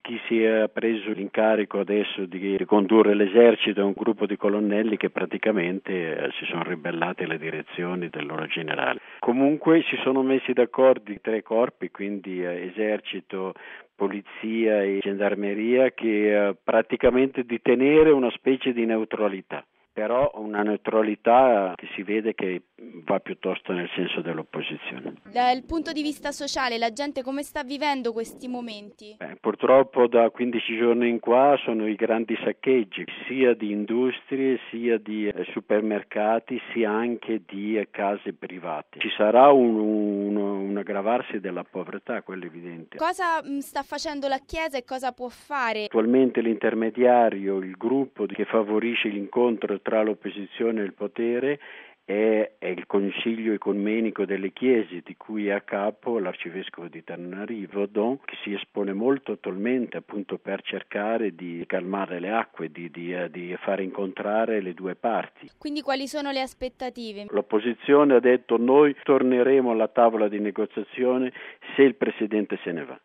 Chi si è preso l'incarico adesso di condurre l'esercito è un gruppo di colonnelli che praticamente si sono ribellati alle direzioni del loro generale. Comunque si sono messi d'accordo i tre corpi, quindi esercito, polizia e gendarmeria, che praticamente di tenere una specie di neutralità. Però una neutralità che si vede che va piuttosto nel senso dell'opposizione. Dal punto di vista sociale, la gente come sta vivendo questi momenti? Purtroppo da 15 giorni in qua sono i grandi saccheggi, sia di industrie, sia di supermercati, sia anche di case private. Ci sarà un aggravarsi della povertà, quello è evidente. Cosa sta facendo la Chiesa e cosa può fare? Attualmente l'intermediario, il gruppo che favorisce l'incontro tra l'opposizione e il potere è il Consiglio Ecumenico delle Chiese, di cui è a capo l'arcivescovo di Tananarivo, che si espone molto attualmente appunto per cercare di calmare le acque, di fare incontrare le due parti. Quindi quali sono le aspettative? L'opposizione ha detto: noi torneremo alla tavola di negoziazione se il Presidente se ne va.